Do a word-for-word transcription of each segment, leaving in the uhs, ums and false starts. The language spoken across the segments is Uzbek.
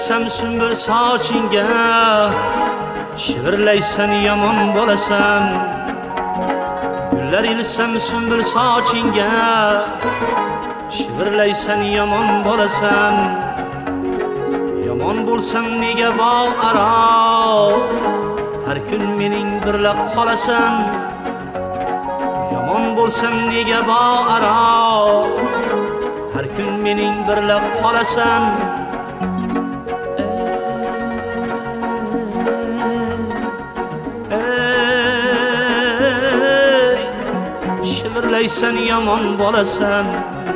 ilsam sümbül sochingga, shivirlaysan yomon bo'lasan. Gullar ilsam sümbül sochingga, shivirlaysan yomon bo'lasan. Yomon bo'lsam nega bog' aro, har kun mening birla qolasan. Yomon bo'lsam nega bog' aro, har kun mening birla qolasan. Ey, shivirlaysan yomon bo'lasan.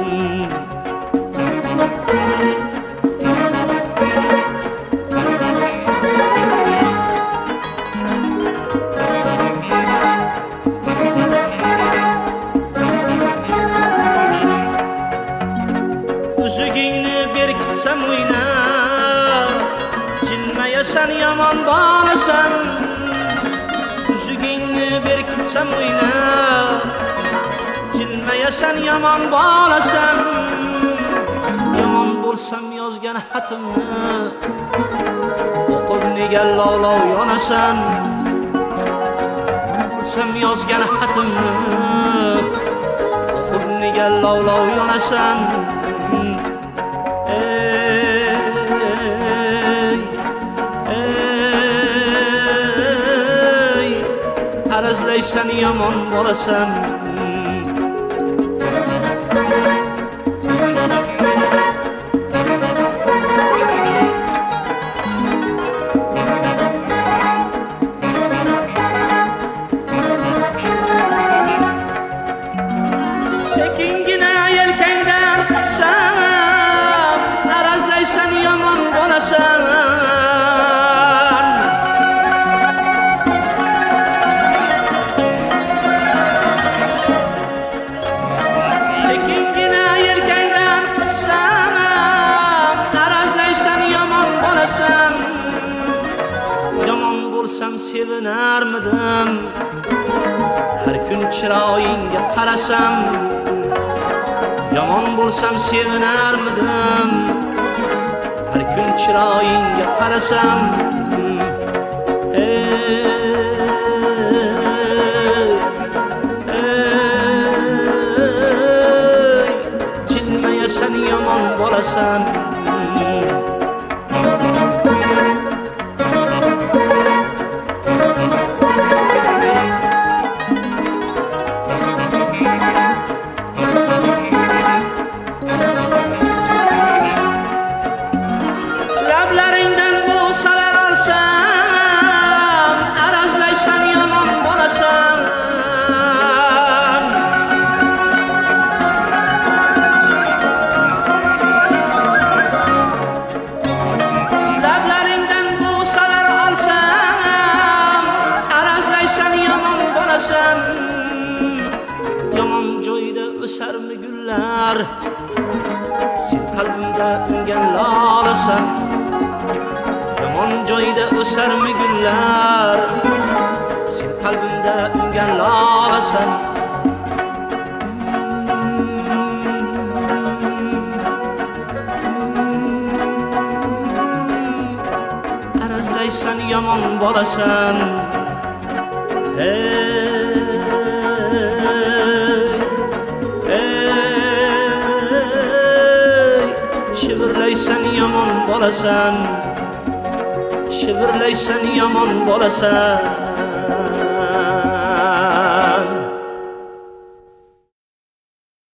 Uzugingni berkitsam o'ynar, jilmayasan yomon bo'lasan. Uzugingni berkitsam o'ynar, jilmayasan yomon bo'lasan. Yomon bo'lsam yozgan xatimni o'qib nega lovlov yonasan. Yomon bo'lsam yozgan xatimni o'qib nega lovlov yonasan. Arazlaysan yomon bo'lasan. Sekingina yelkangdan qutsam, arazlaysan yomon bo'lasan. Yomon bo'lsam sevinarmidim, har kun chiroyingga qarasam. Yomon bo'lsam sevinarmidim, har kun chiroyingga qarasam. Ey, ey, jilmayasan yomon bo'lasan. Lablaringdan bo'salar olsam, arazlaysan yomon bo'lasan. Lablaringdan bo'salar olsam, arazlaysan yomon bo'lasan. Yomon joyda o'sarmi gullar, sen qalbimda ungan lolasan. Yomon joyda o'sarmi gullar, sen qalbimda ungan lolasan. Arazlaysan yomon bo'lasan. Ey, ey, shivirlaysan yomon bo'lasan. Shivirlaysan yomon bo'lasan.